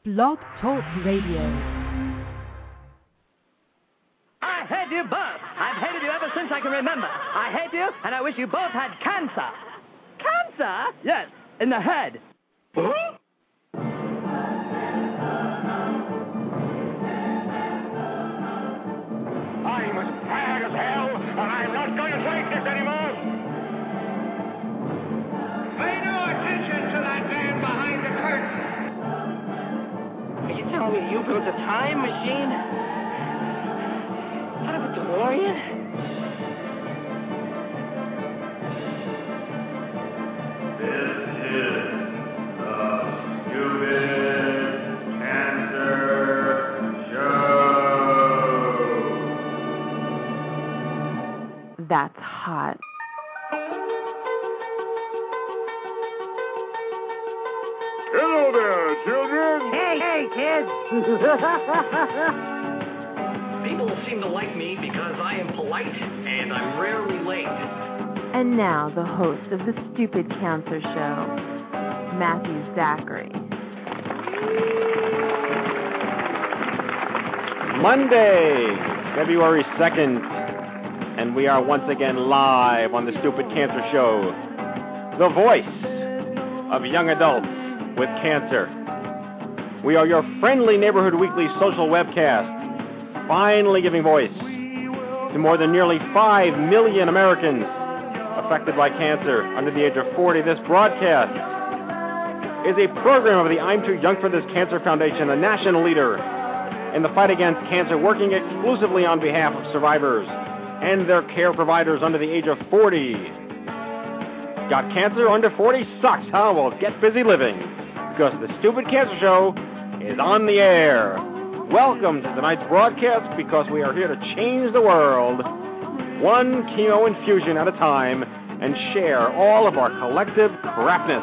Blog Talk Radio. I hate you both. I've hated you ever since I can remember. I hate you, and I wish you both had cancer. Cancer? Yes, in the head. Huh? I'm as tired as hell, and I'm not going to take this anymore. Pay no attention to that man behind the curtain. Are you telling me you built a time machine? Out of a DeLorean? This is the Stupid Cancer Show. That's hot. Hello there, children. Hey, kids. People seem to like me because I am polite and I'm rarely late. And now the host of the Stupid Cancer Show, Matthew Zachary. Monday, February 2nd, and we are once again live on the Stupid Cancer Show, the voice of young adults with cancer. We are your friendly neighborhood weekly social webcast, finally giving voice to more than nearly 5 million Americans affected by cancer under the age of 40. This broadcast is a program of the I'm Too Young for This Cancer Foundation, a national leader in the fight against cancer, working exclusively on behalf of survivors and their care providers under the age of 40. Got cancer under 40? Sucks, huh? Well, get busy living, because the Stupid Cancer Show is on the air. Welcome to tonight's broadcast, because we are here to change the world, one chemo infusion at a time, and share all of our collective crapness.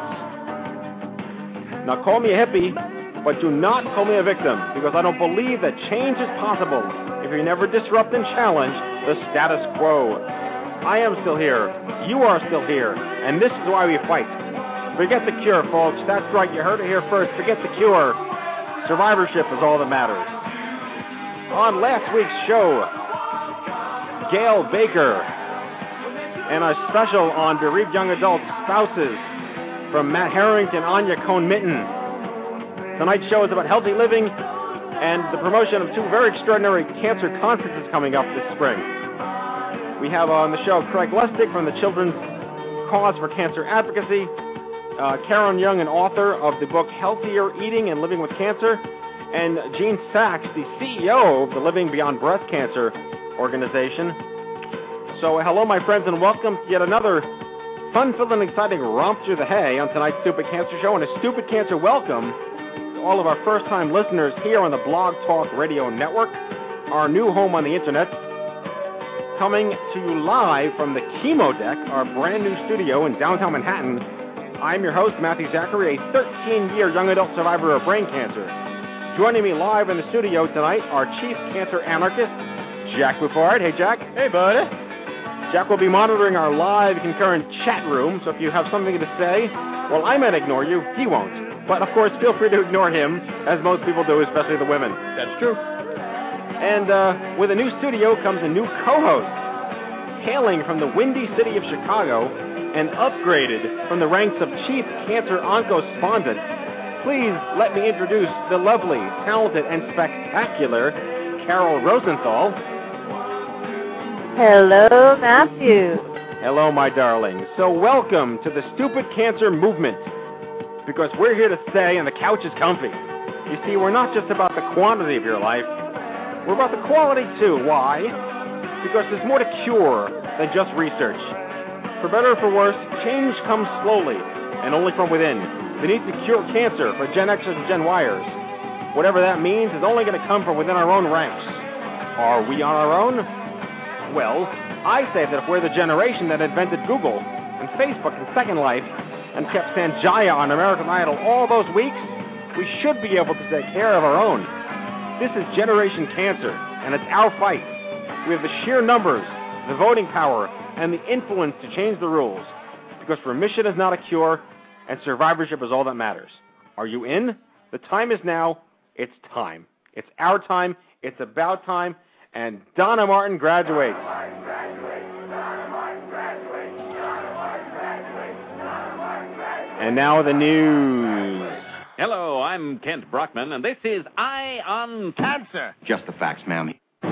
Now, call me a hippie, but do not call me a victim, because I don't believe that change is possible if you never disrupt and challenge the status quo. I am still here. You are still here. And this is why we fight. Forget the cure, folks. That's right. You heard it here first. Forget the cure. Survivorship is all that matters. On last week's show, Gail Baker and a special on bereaved young adult spouses from Matt Harrington, Anya Cohn-Mitten. Tonight's show is about healthy living and the promotion of two very extraordinary cancer conferences coming up this spring. We have on the show Craig Lustig from the Children's Cause for Cancer Advocacy, Karen Young, an author of the book Healthier Eating and Living with Cancer, and Gene Sachs, the CEO of the Living Beyond Breast Cancer organization. So hello, my friends, and welcome to yet another fun-filled and exciting romp through the hay on tonight's Stupid Cancer Show, and a Stupid Cancer welcome to all of our first-time listeners here on the Blog Talk Radio Network, our new home on the Internet, coming to you live from the Chemo Deck, our brand-new studio in downtown Manhattan. I'm your host, Matthew Zachary, a 13-year young adult survivor of brain cancer. Joining me live in the studio tonight, our chief cancer anarchist, Jack Buffard. Hey, Jack. Hey, buddy. Jack will be monitoring our live concurrent chat room, so if you have something to say, well, I might ignore you. He won't. But, of course, feel free to ignore him, as most people do, especially the women. That's true. And with a new studio comes a new co-host, hailing from the windy city of Chicago and upgraded from the ranks of chief cancer oncospondent. Please let me introduce the lovely, talented, and spectacular Carol Rosenthal. Hello, Matthew. Hello, my darling. So welcome to the Stupid Cancer Movement, because we're here to stay and the couch is comfy. You see, we're not just about the quantity of your life, we're about the quality too. Why? Because there's more to cure than just research. For better or for worse, change comes slowly and only from within. The need to cure cancer for Gen Xers and Gen Yers, whatever that means, is only going to come from within our own ranks. Are we on our own? Well, I say that if we're the generation that invented Google and Facebook and Second Life and kept Sanjaya on American Idol all those weeks, we should be able to take care of our own. This is Generation Cancer, and it's our fight. We have the sheer numbers, the voting power, and the influence to change the rules, because remission is not a cure, and survivorship is all that matters. Are you in? The time is now. It's time. It's our time. It's about time. And Donna Martin graduates. And now the news. Hello, I'm Kent Brockman, and this is Eye on Cancer. Just the facts, ma'am.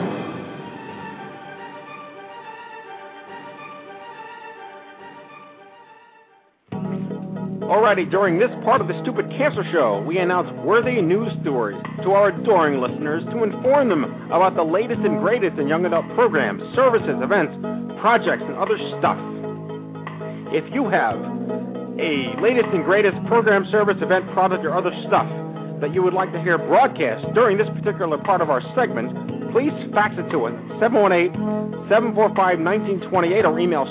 Alrighty, during this part of the Stupid Cancer Show, we announce worthy news stories to our adoring listeners to inform them about the latest and greatest in young adult programs, services, events, projects, and other stuff. If you have a latest and greatest program, service, event, product, or other stuff that you would like to hear broadcast during this particular part of our segment, please fax it to us, 718-745-1928, or email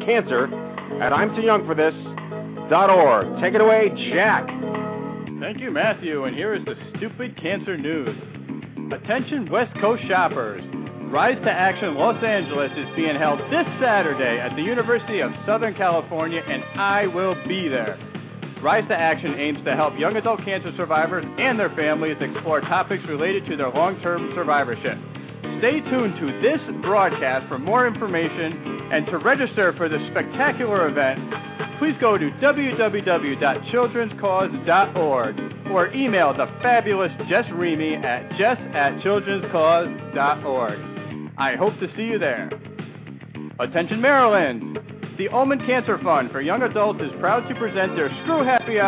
stupidcancer@I'mTooYoungForThis.org. Take it away, Jack. Thank you, Matthew, and here is the Stupid Cancer News. Attention West Coast shoppers. Rise to Action Los Angeles is being held this Saturday at the University of Southern California, and I will be there. Rise to Action aims to help young adult cancer survivors and their families explore topics related to their long-term survivorship. Stay tuned to this broadcast for more information, and to register for this spectacular event, please go to www.childrenscause.org or email the fabulous Jess Remy at jess@childrenscause.org. I hope to see you there. Attention Maryland! The Ulman Cancer Fund for Young Adults is proud to present their Screw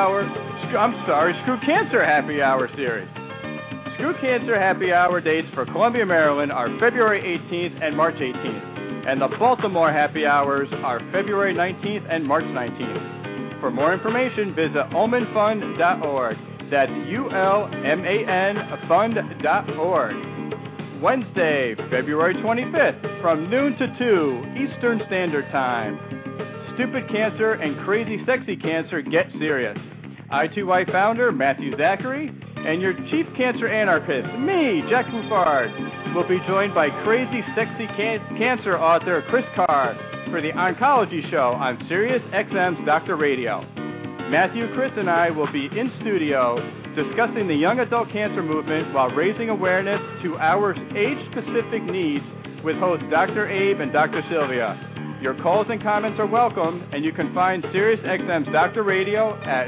Cancer Happy Hour series. Screw Cancer Happy Hour dates for Columbia, Maryland are February 18th and March 18th. And the Baltimore Happy Hours are February 19th and March 19th. For more information, visit ulmanfund.org. That's ULMAN fund.org. Wednesday, February 25th, from noon to 2 Eastern Standard Time. Stupid Cancer and Crazy Sexy Cancer Get Serious. I2Y founder Matthew Zachary and your chief cancer anarchist, me, Jack Buffard, will be joined by Crazy Sexy Cancer author Chris Carr for the Oncology Show on Sirius XM's Dr. Radio. Matthew, Chris, and I will be in studio discussing the young adult cancer movement while raising awareness to our age-specific needs with hosts Dr. Abe and Dr. Sylvia. Your calls and comments are welcome, and you can find Sirius XM's Dr. Radio at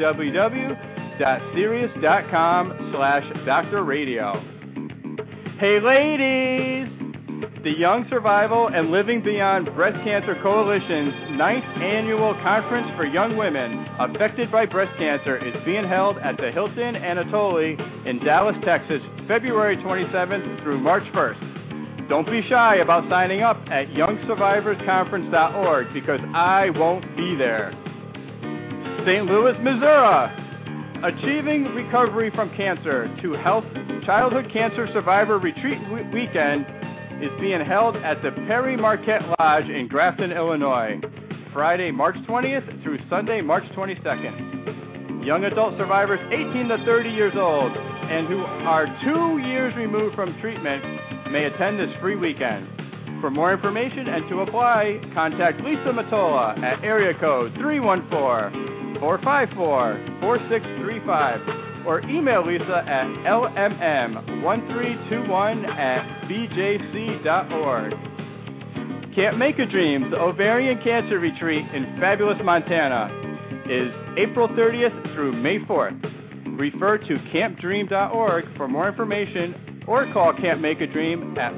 www.sirius.com/Dr. Radio. Hey ladies! The Young Survival and Living Beyond Breast Cancer Coalition's 9th Annual Conference for Young Women Affected by Breast Cancer is being held at the Hilton Anatoly in Dallas, Texas, February 27th through March 1st. Don't be shy about signing up at youngsurvivorsconference.org because I won't be there. St. Louis, Missouri. Achieving Recovery from Cancer to Health Childhood Cancer Survivor Retreat Weekend is being held at the Perry Marquette Lodge in Grafton, Illinois, Friday, March 20th through Sunday, March 22nd. Young adult survivors 18 to 30 years old and who are 2 years removed from treatment may attend this free weekend. For more information and to apply, contact Lisa Matola at area code 314-454-4635 or email Lisa at lmm1321@bjc.org. Can't Make a Dream, the Ovarian Cancer Retreat in fabulous Montana, is April 30th through May 4th. Refer to campdream.org for more information or call Can't Make a Dream at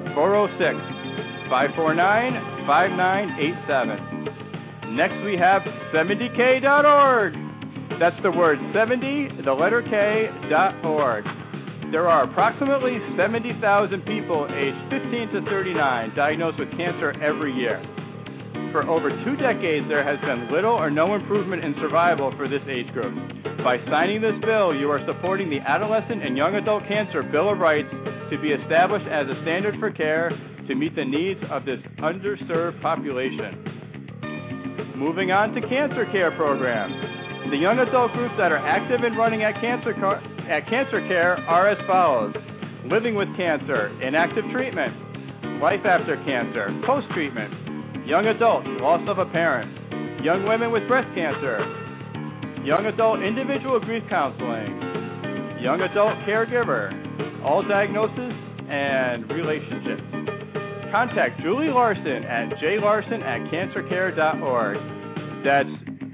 406-549-5987. Next we have 70k.org. That's the word 70, the letter K.org. There are approximately 70,000 people aged 15 to 39 diagnosed with cancer every year. For over 2 decades, there has been little or no improvement in survival for this age group. By signing this bill, you are supporting the Adolescent and Young Adult Cancer Bill of Rights to be established as a standard for care to meet the needs of this underserved population. Moving on to cancer care programs. The young adult groups that are active in running at cancer care are as follows: Living with Cancer, Inactive Treatment, Life After Cancer, Post-Treatment, Young Adult, Loss of a Parent, Young Women with Breast Cancer, Young Adult Individual Grief Counseling, young adult caregiver, all diagnoses and relationships. Contact Julie Larson at jlarson@cancercare.org. That's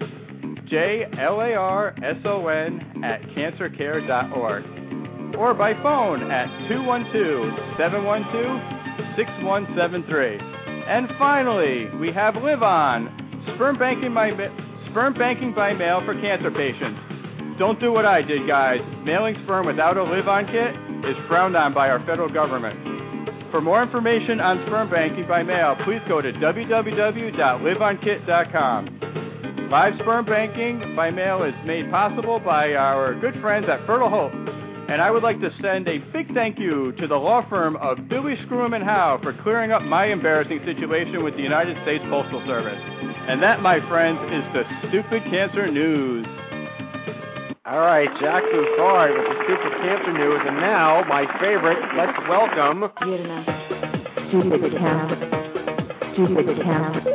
JLARSON at cancercare.org. Or by phone at 212-712-6173. And finally, we have Live On, sperm banking by mail for cancer patients. Don't do what I did, guys. Mailing sperm without a Live On kit is frowned on by our federal government. For more information on sperm banking by mail, please go to www.liveonkit.com. Live sperm banking by mail is made possible by our good friends at Fertile Hope. And I would like to send a big thank you to the law firm of Billy Screwham and Howe for clearing up my embarrassing situation with the United States Postal Service. And that, my friends, is the Stupid Cancer News. All right, Jack Buffard with the Stupid Cancer News. And now, my favorite, let's welcome... Stupid Cancer. Stupid Cancer.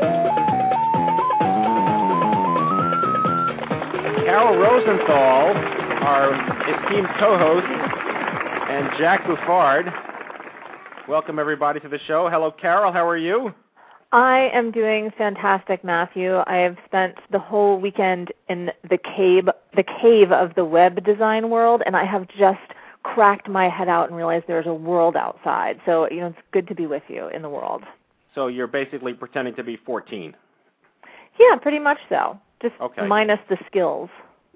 Carol Rosenthal, our esteemed co-host, and Jack Buffard. Welcome, everybody, to the show. Hello, Carol. How are you? I am doing fantastic, Matthew. I have spent the whole weekend in the cave of the web design world, and I have just cracked my head out and realized there's a world outside. So, it's good to be with you in the world. So you're basically pretending to be 14. Yeah, pretty much so. Just okay. Minus the skills.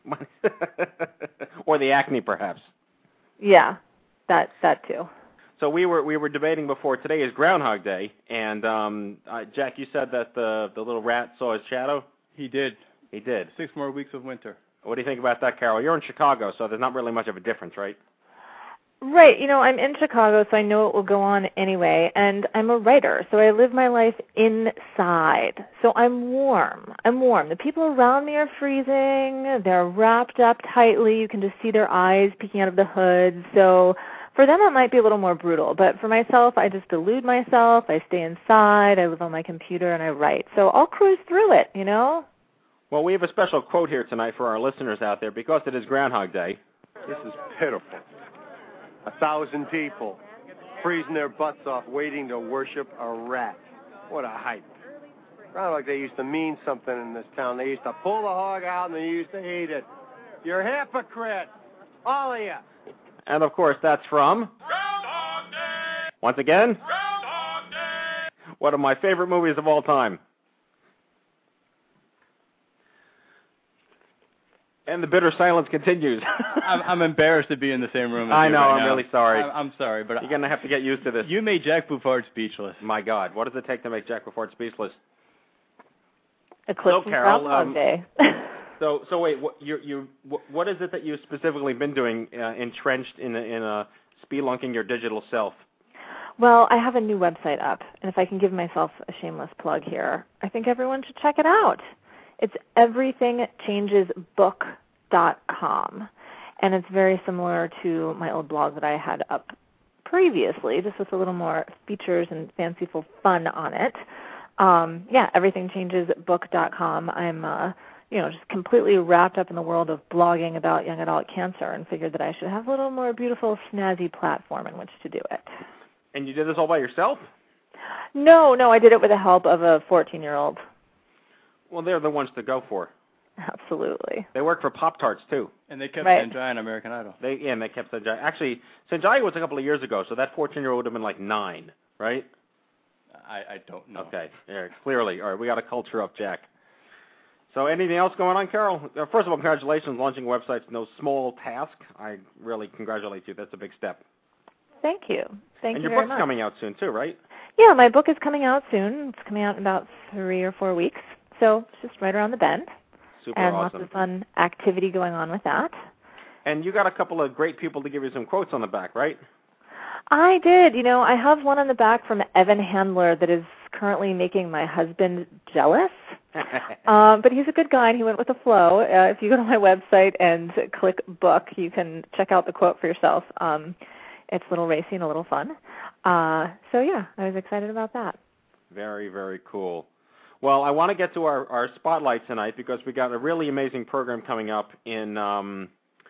Or the acne, perhaps. Yeah, that too. So we were debating before. Today is Groundhog Day, and Jack, you said that the little rat saw his shadow. He did. He did. 6 more weeks of winter. What do you think about that, Carol? You're in Chicago, so there's not really much of a difference, right? Right. I'm in Chicago, so I know it will go on anyway, and I'm a writer, so I live my life inside. So I'm warm. The people around me are freezing. They're wrapped up tightly. You can just see their eyes peeking out of the hood. So for them, it might be a little more brutal. But for myself, I just delude myself. I stay inside. I live on my computer, and I write. So I'll cruise through it, Well, we have a special quote here tonight for our listeners out there because it is Groundhog Day. This is pitiful. 1,000 people freezing their butts off waiting to worship a rat. What a hype. Groundhog Day used to mean something in this town. They used to pull the hog out and they used to eat it. You're hypocrites. All of you. And, of course, that's from... Groundhog Day! Once again? Groundhog Day! One of my favorite movies of all time. And the bitter silence continues. I'm embarrassed to be in the same room as I you know, right I'm now. really sorry. I'm sorry, but... You're going to have to get used to this. You made Jack Buffard speechless. My God, what does it take to make Jack Buffard speechless? Eclipse Groundhog Day. So wait, what is it that you've specifically been doing entrenched in spelunking your digital self? Well, I have a new website up, and if I can give myself a shameless plug here, I think everyone should check it out. It's everythingchangesbook.com, and it's very similar to my old blog that I had up previously, just with a little more features and fanciful fun on it. Everythingchangesbook.com. I'm just completely wrapped up in the world of blogging about young adult cancer and figured that I should have a little more beautiful, snazzy platform in which to do it. And you did this all by yourself? No, I did it with the help of a 14-year-old. Well, they're the ones to go for. Absolutely. They work for Pop-Tarts, too. And they kept Sanjay on American Idol. And they kept Sanjay. Actually, Sanjay was a couple of years ago, so that 14-year-old would have been like 9, right? I don't know. Okay, yeah, clearly. All right, we got to culture up Jack. So anything else going on, Carol? First of all, congratulations. Launching a website's no small task. I really congratulate you. That's a big step. Thank you. Thank and you your very book's much. coming out soon, too, right? Yeah, my book is coming out soon. It's coming out in about 3 or 4 weeks. So it's just right around the bend. Super and awesome. Lots of fun activity going on with that. And you got a couple of great people to give you some quotes on the back, right? I did. I have one on the back from Evan Handler that is currently making my husband jealous. But he's a good guy, and he went with the flow. If you go to my website and click book, you can check out the quote for yourself. It's a little racy and a little fun. I was excited about that. Very, very cool. Well, I want to get to our spotlight tonight because we got a really amazing program coming up in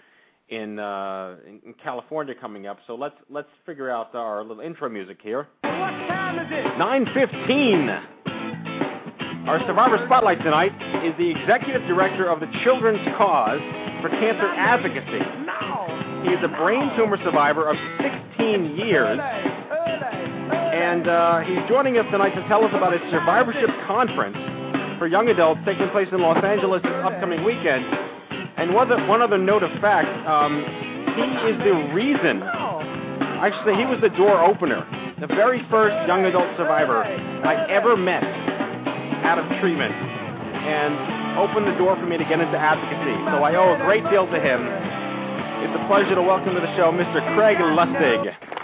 in California coming up. So let's figure out our little intro music here. What time is it? 9:15. Our Survivor Spotlight tonight is the Executive Director of the Children's Cause for Cancer Advocacy. He is a brain tumor survivor of 16 years. And he's joining us tonight to tell us about his survivorship conference for young adults taking place in Los Angeles this upcoming weekend. And one other note of fact, he is the reason, actually he was the door opener, the very first young adult survivor I ever met out of treatment, and opened the door for me to get into advocacy. So I owe a great deal to him. It's a pleasure to welcome to the show Mr. Craig Lustig.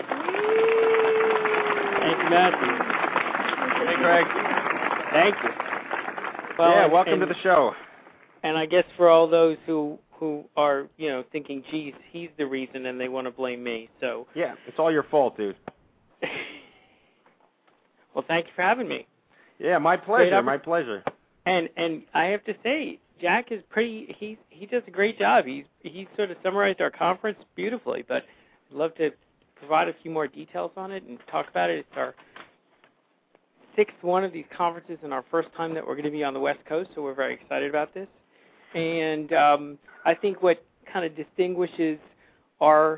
Thank you, Matt. Hey, Craig. Thank you. Well, yeah, welcome to the show. And I guess for all those who are, thinking, geez, he's the reason and they want to blame me, so... Yeah, it's all your fault, dude. Well, thank you for having me. Yeah, my pleasure, my pleasure. And I have to say, Jack is he does a great job. He sort of summarized our conference beautifully, but I'd love to provide a few more details on it and talk about it. It's our 6th one of these conferences and our first time that we're going to be on the West Coast, so we're very excited about this. And I think what kind of distinguishes our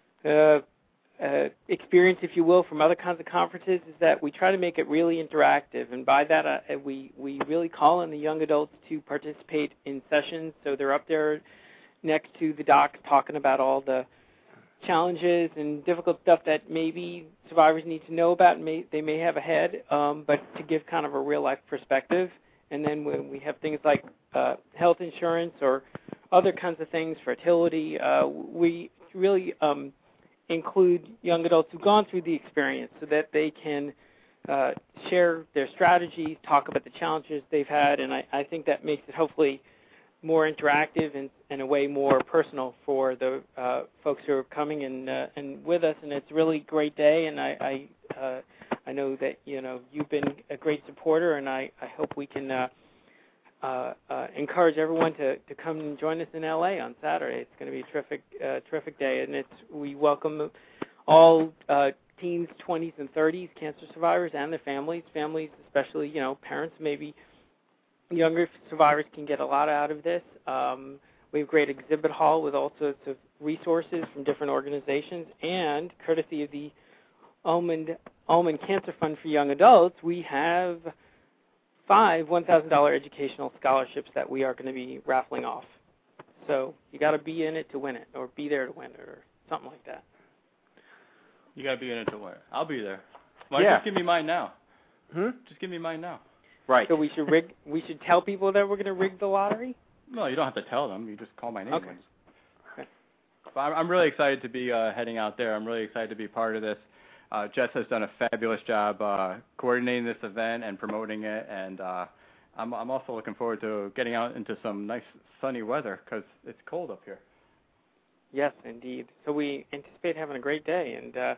experience, if you will, from other kinds of conferences is that we try to make it really interactive. And by that, we really call on the young adults to participate in sessions. So they're up there next to the docs talking about all the challenges and difficult stuff that maybe survivors need to know about and they may have ahead, but to give kind of a real-life perspective. And then when we have things like health insurance or other kinds of things, fertility, we really include young adults who've gone through the experience so that they can share their strategies, talk about the challenges they've had, and I think that makes it hopefully more interactive and in a way more personal for the folks who are coming and with us. And it's a really great day, and I know that you've been a great supporter, and I hope we can encourage everyone to come and join us in LA on Saturday. It's going to be a terrific day, and we welcome all teens, 20s, and 30s cancer survivors and their families, especially parents, maybe younger survivors can get a lot out of this. We have a great exhibit hall with all sorts of resources from different organizations, and courtesy of the Almond Cancer Fund for Young Adults, we have 5 $1,000 educational scholarships that we are going to be raffling off. So you got to be in it to win it, or be there to win it, or something like that. You got to be in it to win it. I'll be there. Why don't you just give me mine now? Just give me mine now. Right. So we should tell people that we're going to rig the lottery? No, you don't have to tell them. You just call my name. Okay. But I'm really excited to be heading out there. I'm really excited to be part of this. Jess has done a fabulous job coordinating this event and promoting it, and I'm also looking forward to getting out into some nice sunny weather because it's cold up here. Yes, indeed. So we anticipate having a great day, and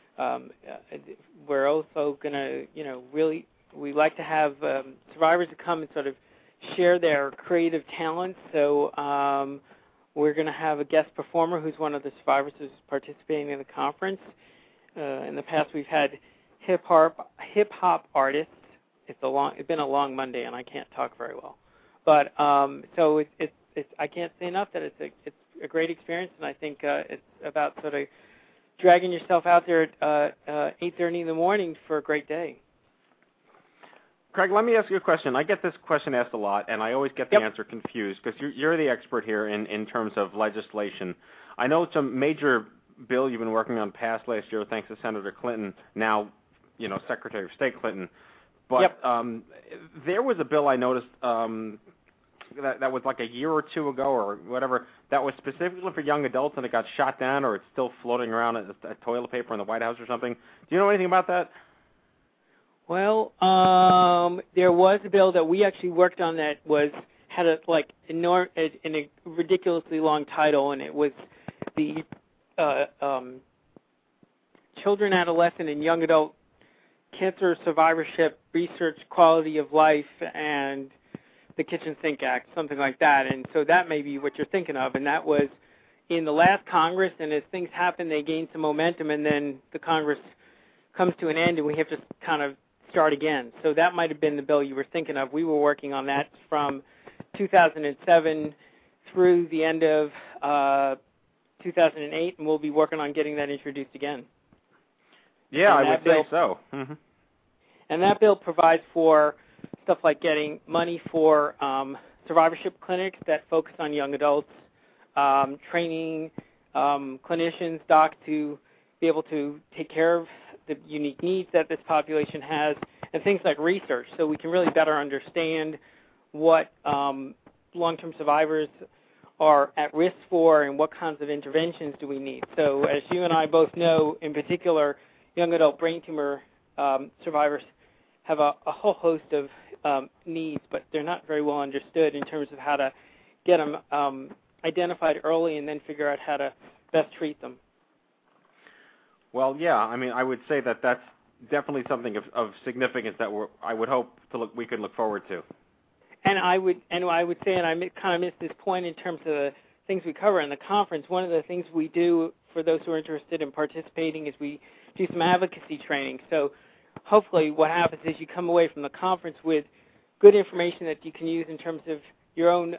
we're also going to, really, we like to have survivors to come and sort of share their creative talents. So we're going to have a guest performer who's one of the survivors who's participating in the conference. In the past, we've had hip hop artists. It's been a long Monday, and I can't talk very well. But so it's I can't say enough that it's a great experience, and I think it's about sort of dragging yourself out there at 8:30 in the morning for a great day. Craig, let me ask you a question. I get this question asked a lot, and I always get the answer confused because you're the expert here in terms of legislation. I know it's a major bill you've been working on passed last year thanks to Senator Clinton, now, Secretary of State Clinton. But there was a bill I noticed that was like a year or two ago or whatever that was specifically for young adults, and it got shot down, or it's still floating around as toilet paper in the White House or something. Do you know anything about that? Well, there was a bill that we actually worked on that had a ridiculously long title, and it was the Children, Adolescent, and Young Adult Cancer Survivorship Research Quality of Life and the Kitchen Sink Act, something like that. And so that may be what you're thinking of, and that was in the last Congress, and as things happen, they gain some momentum, and then the Congress comes to an end, and we have to kind of start again. So that might have been the bill you were thinking of. We were working on that from 2007 through the end of 2008, and we'll be working on getting that introduced again. Yeah, I would say so. Mm-hmm. And that bill provides for stuff like getting money for survivorship clinics that focus on young adults, training clinicians, docs to be able to take care of the unique needs that this population has, and things like research, so we can really better understand what long-term survivors are at risk for and what kinds of interventions do we need. So as you and I both know, in particular, young adult brain tumor survivors have a whole host of needs, but they're not very well understood in terms of how to get them identified early and then figure out how to best treat them. Well, yeah, I mean, I would say that that's definitely something of significance that I would hope we could look forward to. And I would say, and I kind of missed this point in terms of the things we cover in the conference, one of the things we do for those who are interested in participating is we do some advocacy training. So hopefully what happens is you come away from the conference with good information that you can use in terms of your own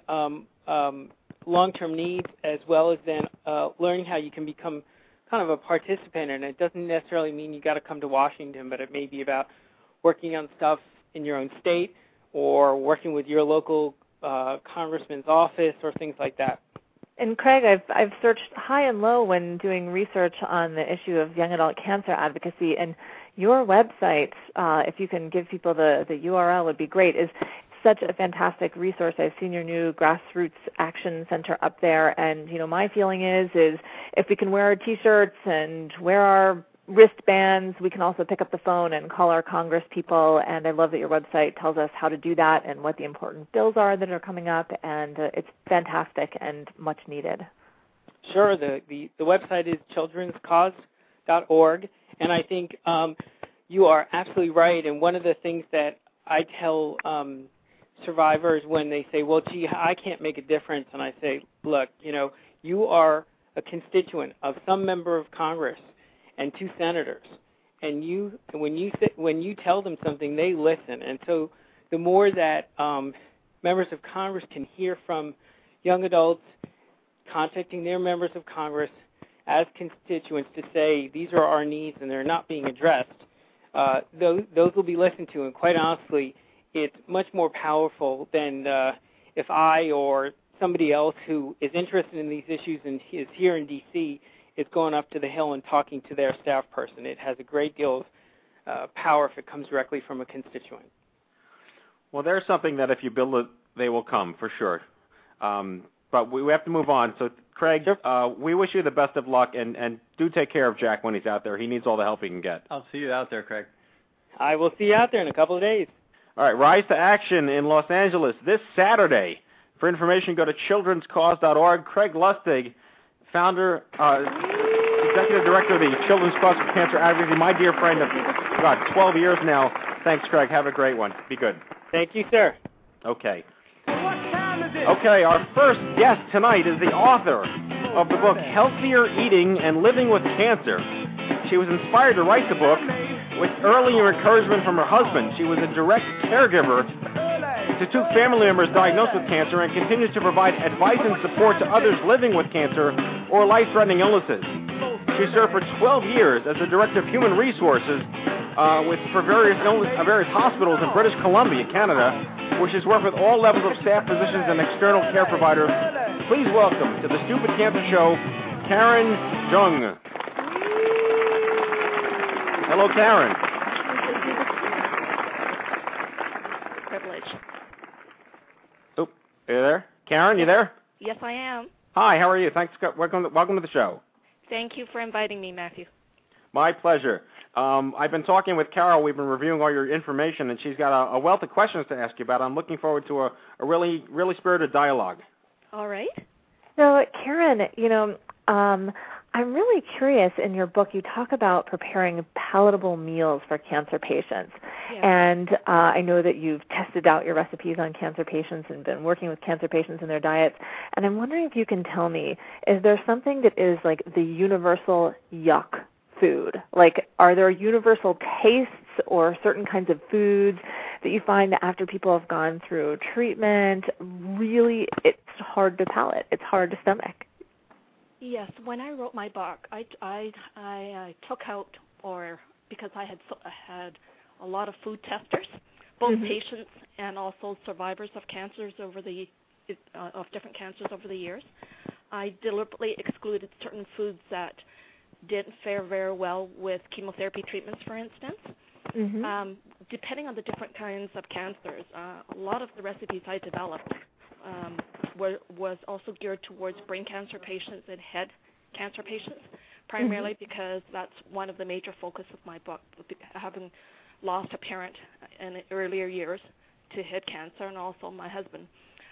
long-term needs, as well as then learning how you can become kind of a participant. And it doesn't necessarily mean you got to come to Washington, but it may be about working on stuff in your own state or working with your local congressman's office or things like that. And Craig, I've searched high and low when doing research on the issue of young adult cancer advocacy, and your website, if you can give people the URL, would be great, is such a fantastic resource. I've seen your new Grassroots Action Center up there, and my feeling is if we can wear our T-shirts and wear our wristbands, we can also pick up the phone and call our Congress people, and I love that your website tells us how to do that and what the important bills are that are coming up, and it's fantastic and much needed. Sure. The website is childrenscause.org, and I think you are absolutely right, and one of the things that I tell survivors when they say, well, gee, I can't make a difference, and I say, look, you are a constituent of some member of Congress and 2 senators, and when you tell them something, they listen. And so the more that members of Congress can hear from young adults contacting their members of Congress as constituents to say these are our needs and they're not being addressed, those will be listened to. And quite honestly, it's much more powerful than if I or somebody else who is interested in these issues and is here in D.C. is going up to the Hill and talking to their staff person. It has a great deal of power if it comes directly from a constituent. Well, there's something that if you build it, they will come, for sure. But we have to move on. So, Craig, we wish you the best of luck, and do take care of Jack when he's out there. He needs all the help he can get. I'll see you out there, Craig. I will see you out there in a couple of days. All right, Rise to Action in Los Angeles this Saturday. For information, go to childrenscause.org. Craig Lustig, founder, executive director of the Children's Cause for Cancer Advocacy, my dear friend of, 12 years now. Thanks, Craig. Have a great one. Be good. Thank you, sir. Okay. Okay, our first guest tonight is the author of the book Healthier Eating and Living with Cancer. She was inspired to write the book with earlier encouragement from her husband. She was a direct caregiver to 2 family members diagnosed with cancer and continues to provide advice and support to others living with cancer or life-threatening illnesses. She served for 12 years as the Director of Human Resources for various hospitals in British Columbia, Canada, where she's worked with all levels of staff, physicians, and external care providers. Please welcome to the Stupid Cancer Show, Karen Jung. Hello, Karen. Privilege. Oh, are you there? Karen, you there? Yes, I am. Hi, how are you? Thanks. Welcome to the show. Thank you for inviting me, Matthew. My pleasure. I've been talking with Carol. We've been reviewing all your information, and she's got a wealth of questions to ask you about. I'm looking forward to a really, really spirited dialogue. All right. So, Karen, I'm really curious. In your book, you talk about preparing palatable meals for cancer patients. And I know that you've tested out your recipes on cancer patients and been working with cancer patients and their diets. And I'm wondering if you can tell me, is there something that is like the universal yuck food? Like, are there universal tastes or certain kinds of foods that you find that after people have gone through treatment, really it's hard to palate, it's hard to stomach? Yes, when I wrote my book, I took out, or because I had a lot of food testers, both patients and also survivors of cancers of different cancers over the years. I deliberately excluded certain foods that didn't fare very well with chemotherapy treatments, for instance. Depending on the different kinds of cancers, a lot of the recipes I developed was also geared towards brain cancer patients and head cancer patients, primarily because that's one of the major focus of my book, having lost a parent in earlier years to head cancer, and also my husband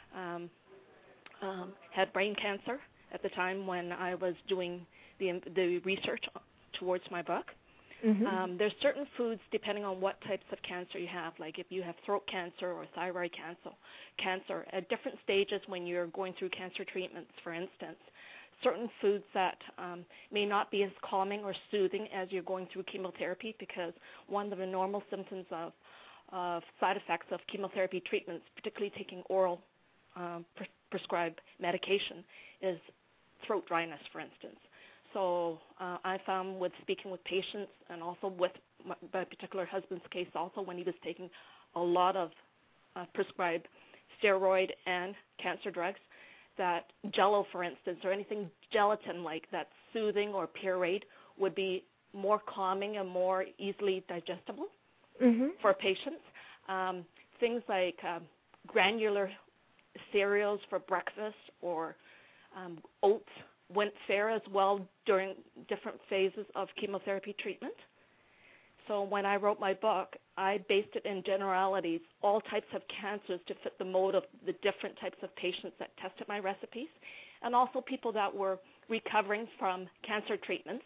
had brain cancer at the time when I was doing the research towards my book. There's certain foods, depending on what types of cancer you have, like if you have throat cancer or thyroid cancer, at different stages when you're going through cancer treatments, for instance, certain foods that may not be as calming or soothing as you're going through chemotherapy, because one of the normal symptoms of side effects of chemotherapy treatments, particularly taking oral prescribed medication, is throat dryness, for instance. So I found with speaking with patients, and also with my particular husband's case also, when he was taking a lot of prescribed steroid and cancer drugs, that Jell-O, for instance, or anything gelatin-like that's soothing or pureed would be more calming and more easily digestible for patients. Things like granular cereals for breakfast or oats went fair as well during different phases of chemotherapy treatment. So when I wrote my book, I based it in generalities, all types of cancers to fit the mode of the different types of patients that tested my recipes, and also people that were recovering from cancer treatments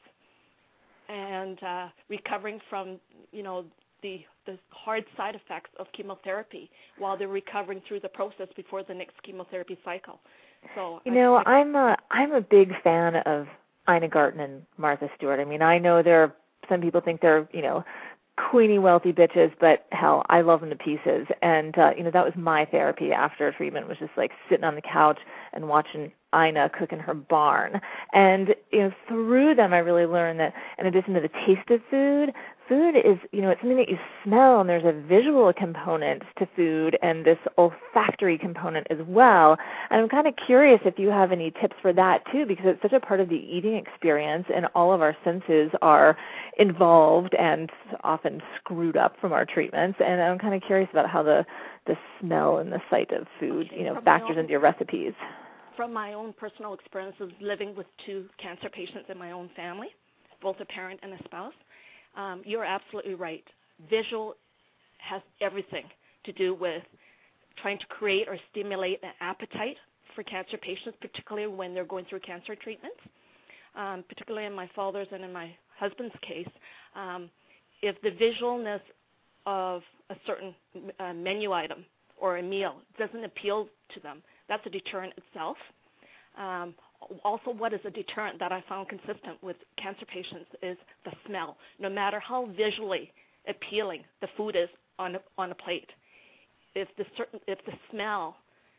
and recovering from, the hard side effects of chemotherapy while they're recovering through the process before the next chemotherapy cycle. So I'm a big fan of Ina Garten and Martha Stewart. I mean, I know some people think they're, queenie wealthy bitches, but hell, I love them to pieces. And that was my therapy after treatment, was just like sitting on the couch and watching Ina cook in her barn. And through them I really learned that in addition to the taste of food is, it's something that you smell, and there's a visual component to food and this olfactory component as well. And I'm kind of curious if you have any tips for that too, because it's such a part of the eating experience, and all of our senses are involved and often screwed up from our treatments. And I'm kind of curious about how the smell and the sight of food, factors into your recipes. From my own personal experiences living with 2 cancer patients in my own family, both a parent and a spouse, you're absolutely right. Visual has everything to do with trying to create or stimulate an appetite for cancer patients, particularly when they're going through cancer treatments. Particularly in my father's and in my husband's case, if the visualness of a certain menu item or a meal doesn't appeal to them, that's a deterrent itself. Also, what is a deterrent that I found consistent with cancer patients is the smell. No matter how visually appealing the food is on a plate, if the smell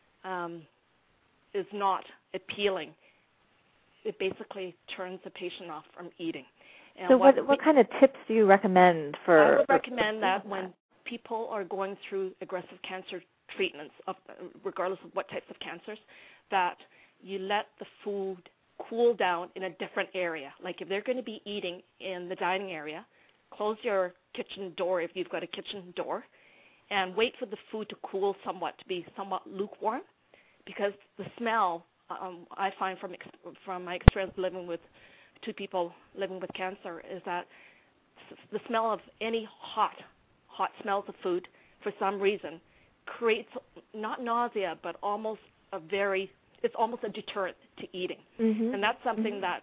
is not appealing, it basically turns the patient off from eating. And so what kind of tips do you recommend for? I would recommend that when people are going through aggressive cancer treatments, regardless of what types of cancers, that you let the food cool down in a different area. Like if they're going to be eating in the dining area, close your kitchen door if you've got a kitchen door, and wait for the food to cool somewhat, to be somewhat lukewarm, because the smell, I find from my experience living with 2 people living with cancer, is that the smell of any hot smells of food, for some reason, creates not nausea, but almost it's almost a deterrent to eating. And that's something that,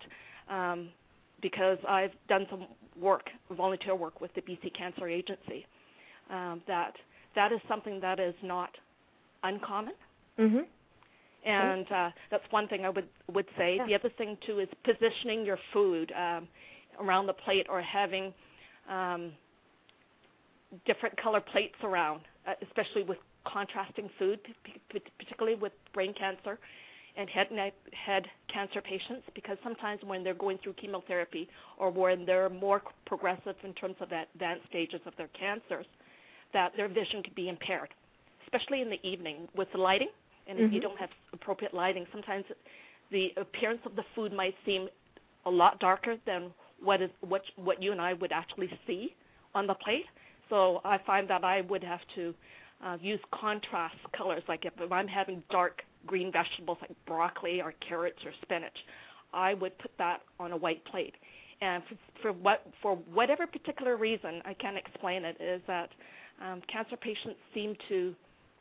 because I've done some work, volunteer work with the BC Cancer Agency, that is something that is not uncommon. Mm-hmm. And that's one thing I would say. Yeah. The other thing, too, is positioning your food around the plate or having different color plates around, especially with contrasting food, particularly with brain cancer and head cancer patients, because sometimes when they're going through chemotherapy or when they're more progressive in terms of advanced stages of their cancers, that their vision could be impaired, especially in the evening with the lighting. And if you don't have appropriate lighting, sometimes the appearance of the food might seem a lot darker than what you and I would actually see on the plate. So I find that I would have to use contrast colors, like if I'm having dark green vegetables like broccoli or carrots or spinach, I would put that on a white plate. And for whatever particular reason, I can't explain it, is that cancer patients seem to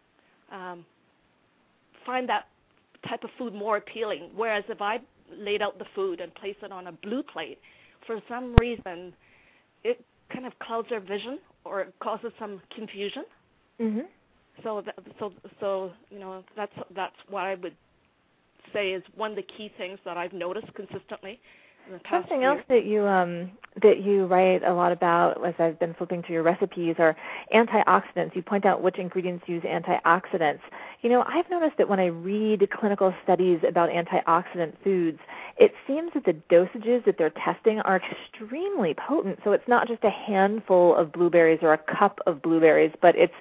find that type of food more appealing, whereas if I laid out the food and placed it on a blue plate, for some reason it kind of clouds their vision or it causes some confusion. Mm-hmm. So that's what I would say is one of the key things that I've noticed consistently in the past Something year. else that you write a lot about, as I've been flipping through your recipes, are antioxidants. You point out which ingredients use antioxidants. I've noticed that when I read clinical studies about antioxidant foods, it seems that the dosages that they're testing are extremely potent. So it's not just a handful of blueberries or a cup of blueberries, but it's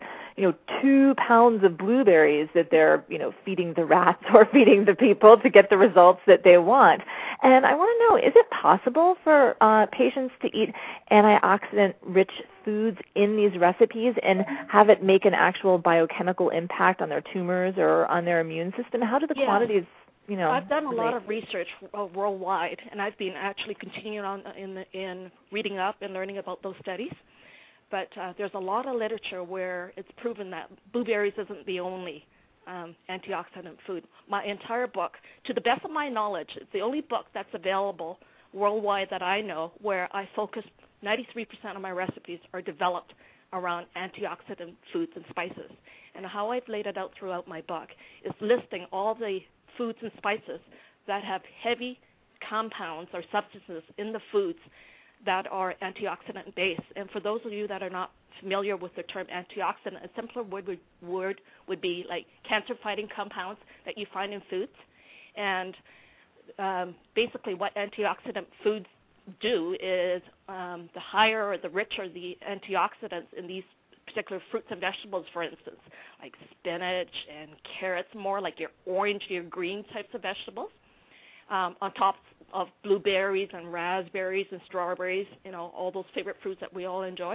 2 pounds of blueberries that they're, feeding the rats or feeding the people to get the results that they want. And I want to know, is it possible for patients to eat antioxidant-rich foods in these recipes and have it make an actual biochemical impact on their tumors or on their immune system? How do the quantities, I've done a lot of research worldwide, and I've been actually continuing on in reading up and learning about those studies. But there's a lot of literature where it's proven that blueberries isn't the only antioxidant food. My entire book, to the best of my knowledge, it's the only book that's available worldwide that I know where I focus 93% of my recipes are developed around antioxidant foods and spices. And how I've laid it out throughout my book is listing all the foods and spices that have heavy compounds or substances in the foods that are antioxidant-based. And for those of you that are not familiar with the term antioxidant, a simpler word would be like cancer-fighting compounds that you find in foods. And basically what antioxidant foods do is the higher or the richer the antioxidants in these particular fruits and vegetables, for instance, like spinach and carrots, more like your orange, your green types of vegetables, on top of blueberries and raspberries and strawberries, all those favorite fruits that we all enjoy.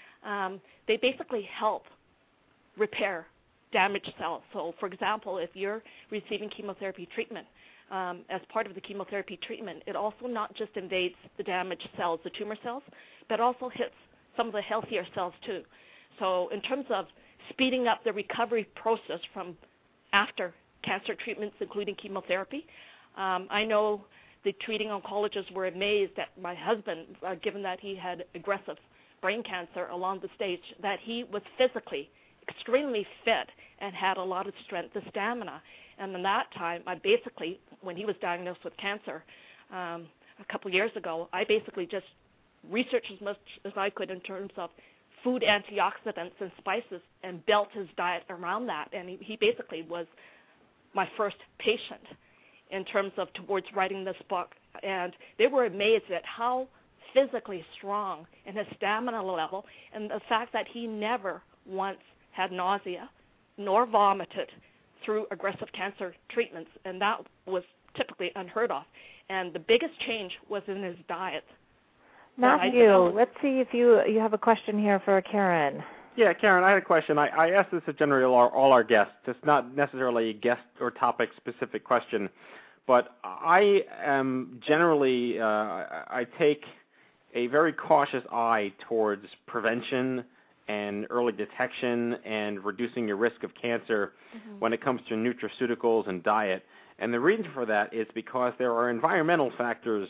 They basically help repair damaged cells. So, for example, if you're receiving chemotherapy treatment, as part of the chemotherapy treatment, it also not just invades the damaged cells, the tumor cells, but also hits some of the healthier cells too. So in terms of speeding up the recovery process from after cancer treatments, including chemotherapy, I know the treating oncologists were amazed that my husband, given that he had aggressive brain cancer along the stage, that he was physically extremely fit and had a lot of strength and stamina. And in that time, I basically, when he was diagnosed with cancer a couple years ago, I basically just researched as much as I could in terms of food antioxidants and spices and built his diet around that. And he basically was my first patient in terms of towards writing this book. And they were amazed at how physically strong and his stamina level, and the fact that he never once had nausea nor vomited through aggressive cancer treatments, and that was typically unheard of. And the biggest change was in his diet. Matthew, let's see if you have a question here for Karen. Yeah, Karen, I had a question. I asked this of generally all our guests. It's not necessarily a guest or topic-specific question, but I am generally, I take a very cautious eye towards prevention and early detection and reducing your risk of cancer when it comes to nutraceuticals and diet. And the reason for that is because there are environmental factors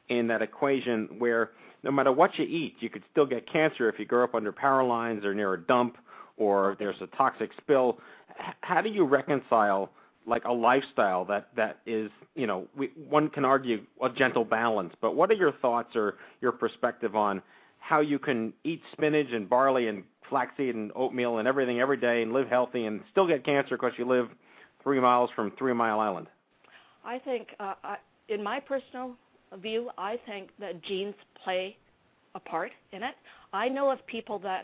in that equation where no matter what you eat, you could still get cancer if you grow up under power lines or near a dump or there's a toxic spill. How do you reconcile like a lifestyle that is, one can argue a gentle balance, but what are your thoughts or your perspective on how you can eat spinach and barley and flaxseed and oatmeal and everything every day and live healthy and still get cancer because you live 3 miles from 3 Mile Island? I think, in my personal view, I think that genes play a part in it. I know of people that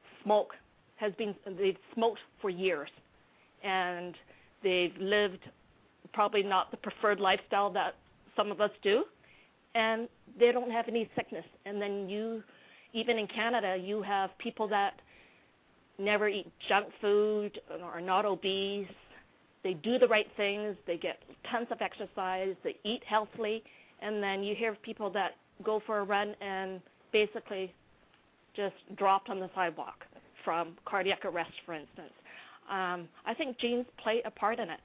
they've smoked for years, and they've lived probably not the preferred lifestyle that some of us do, and they don't have any sickness. And then even in Canada, you have people that never eat junk food, are not obese, they do the right things, they get tons of exercise, they eat healthily, and then you hear people that go for a run and basically just dropped on the sidewalk from cardiac arrest, for instance. I think genes play a part in it.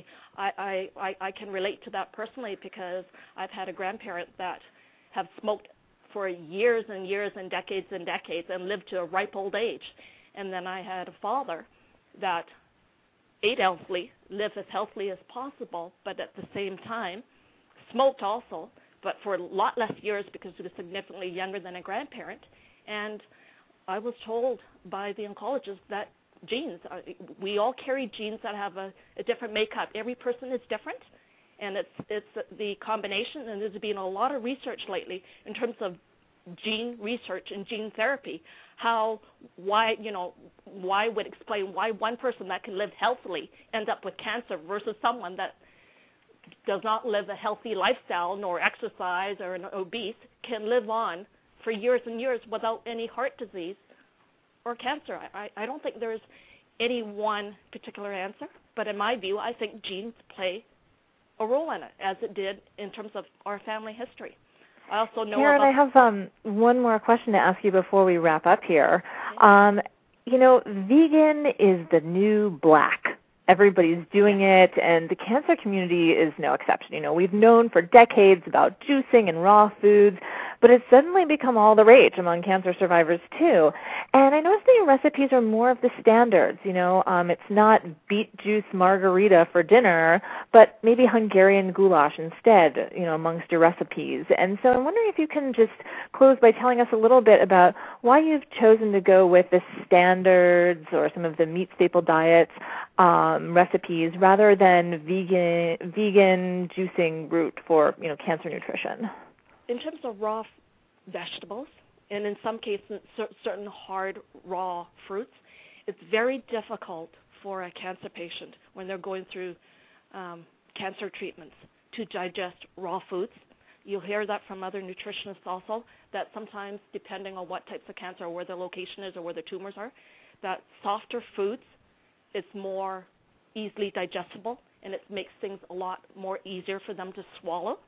I can relate to that personally because I've had a grandparent that have smoked for years and years and decades and lived to a ripe old age. And then I had a father that ate healthily, lived as healthily as possible, but at the same time smoked also, but for a lot less years because he was significantly younger than a grandparent. And I was told by the oncologist that genes, we all carry genes that have a different makeup. Every person is different, and it's the combination, and there's been a lot of research lately in terms of gene research and gene therapy, why would explain why one person that can live healthily ends up with cancer versus someone that does not live a healthy lifestyle nor exercise or an obese can live on for years and years without any heart disease or cancer. I don't think there's any one particular answer, but in my view, I think genes play a role in it, as it did in terms of our family history. I also know Karen, I have one more question to ask you before we wrap up here. Vegan is the new black. Everybody's doing it, and the cancer community is no exception. We've known for decades about juicing and raw foods, but it's suddenly become all the rage among cancer survivors, too. And I noticed that your recipes are more of the standards. It's not beet juice margarita for dinner, but maybe Hungarian goulash instead, amongst your recipes. And so I'm wondering if you can just close by telling us a little bit about why you've chosen to go with the standards or some of the meat staple diets recipes rather than vegan juicing route for cancer nutrition. In terms of raw vegetables, and in some cases certain hard raw fruits, it's very difficult for a cancer patient when they're going through cancer treatments to digest raw foods. You'll hear that from other nutritionists also, that sometimes depending on what types of cancer or where the location is or where the tumors are, that softer foods, it's more easily digestible, and it makes things a lot more easier for them to swallow.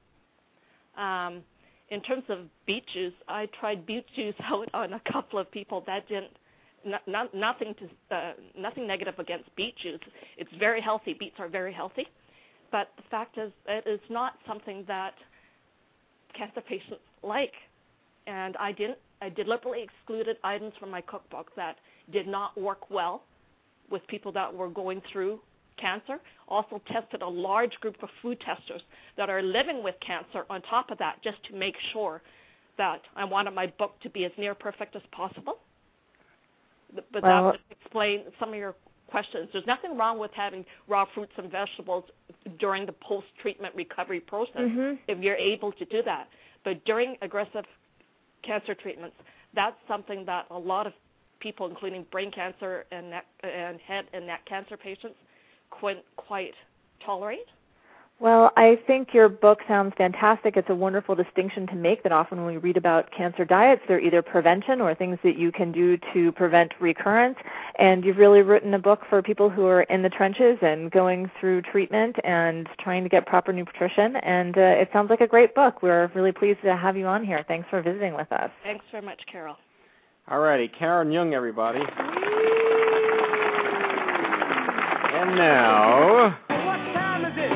In terms of beet juice, I tried beet juice out on a couple of people. That didn't, nothing negative against beet juice. It's very healthy. Beets are very healthy. But the fact is, it is not something that cancer patients like. And I deliberately excluded items from my cookbook that did not work well with people that were going through cancer. Also tested a large group of food testers that are living with cancer on top of that, just to make sure that I wanted my book to be as near perfect as possible. But that would explain some of your questions. There's nothing wrong with having raw fruits and vegetables during the post-treatment recovery process if you're able to do that. But during aggressive cancer treatments, that's something that a lot of people, including brain cancer and head and neck cancer patients, couldn't quite tolerate. Well, I think your book sounds fantastic. It's a wonderful distinction to make that often when we read about cancer diets, they're either prevention or things that you can do to prevent recurrence. And you've really written a book for people who are in the trenches and going through treatment and trying to get proper nutrition. And it sounds like a great book. We're really pleased to have you on here. Thanks for visiting with us. Thanks very much, Carol. All righty, Karen Young, everybody. And now... What time is it?